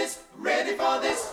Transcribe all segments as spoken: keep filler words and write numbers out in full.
this, ready for this.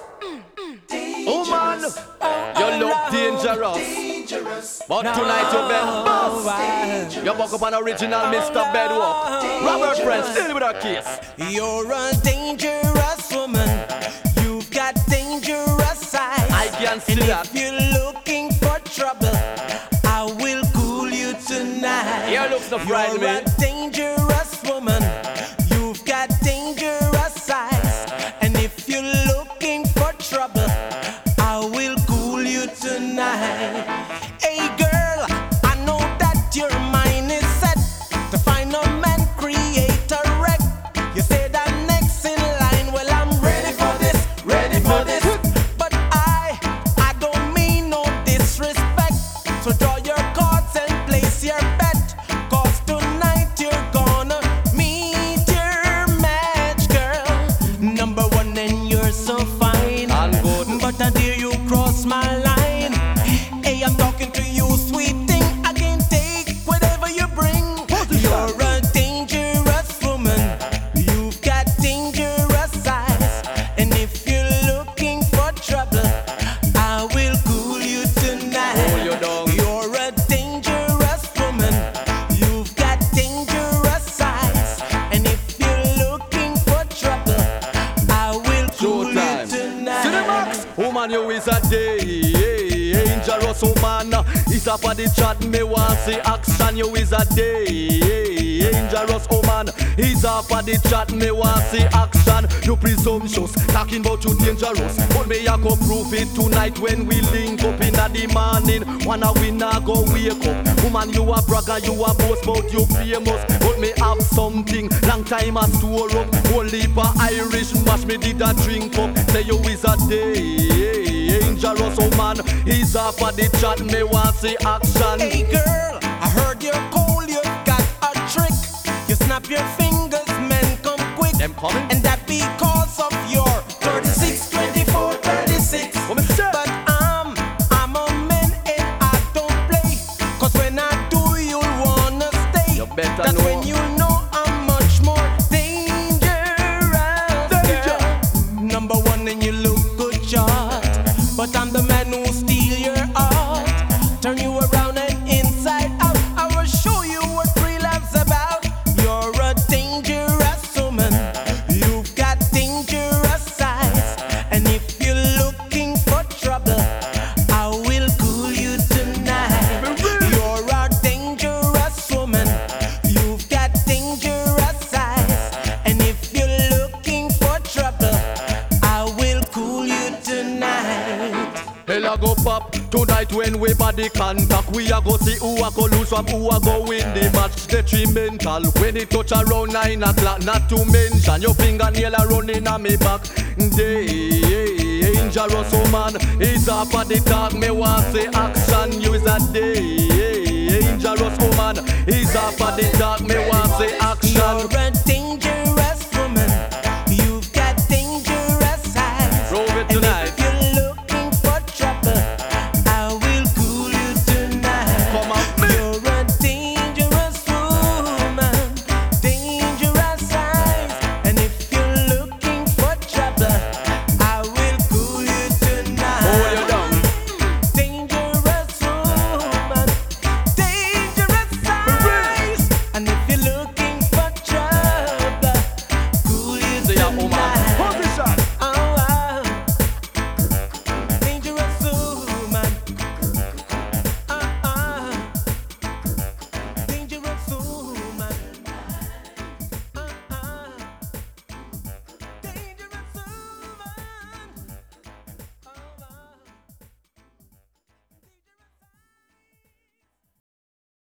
Woman, you look dangerous. Dangerous. But tonight you bed boss. You buck up an original Mister Bedwalk. Robert Prince, deal with a kiss. You're a dangerous woman. You've got dangerous eyes. I can see and that. If you're looking for trouble, I will cool you tonight. Your looks no frighten You're me. a dangerous woman. You've got dangerous eyes. And if you're looking for trouble, I will cool you tonight. Hey girl, I know that your mind is set to find a man, create a wreck. You say that next in line, well I'm ready for this, ready for this. But I, I don't mean no disrespect. So draw your cards and place your bet. Cause tonight you're gonna meet your match, girl. Number one and you're so fine. And good. But I dare you cross my line. Hey, I'm talking to you, sweet thing. I can take whatever you bring. You're a dangerous woman. You've got dangerous eyes. And if you're looking for trouble, I will cool you tonight. Cool you down. You're a dangerous woman. You've got dangerous eyes. And if you're looking for trouble, I will cool you Showtime. tonight. To the max. Woman, you is a dangerous woman. It's up for the chat, me want see action. You is a dangerous woman. It's up for the chat, me want see action. You presumptuous, talking about you dangerous. But me I go prove it tonight when we link up in the morning. Wanna win, I go wake up. Woman, you a bragger, you a boast about you famous. But me have something, long time I store up. Whole heap of Irish mash, me did a drink up. Say you is a dangerous woman. He's off for the chat, me want see action. Hey girl, I heard you're cold, you've got a trick. You snap your fingers, men come quick. Them coming? And that because of your thirty-six, twenty-four, thirty-six. What me say? But I'm, I'm a man and I don't play. Cause when I do, you'll wanna stay. You better That's know. when you know I'm much more dangerous. Danger. Girl. Number one and you look good, shot. But I'm the man who steal your heart. Turn you around and inside out. I will show you what real love's about. You're a dangerous woman. You've got dangerous eyes. And if you're looking for trouble, I will cool you tonight. You're a dangerous woman. You've got dangerous eyes. And if you're looking for trouble, I will cool you tonight. Hell a go pop tonight when we body contact. We a go see who a go lose from who a go win the match. Detrimental when it touch around nine o'clock. Not to mention your fingernail a running on me back. Dangerous woman is up for the talk. Me want say action. You is a dangerous woman is up for the talk. Me want say action. You're a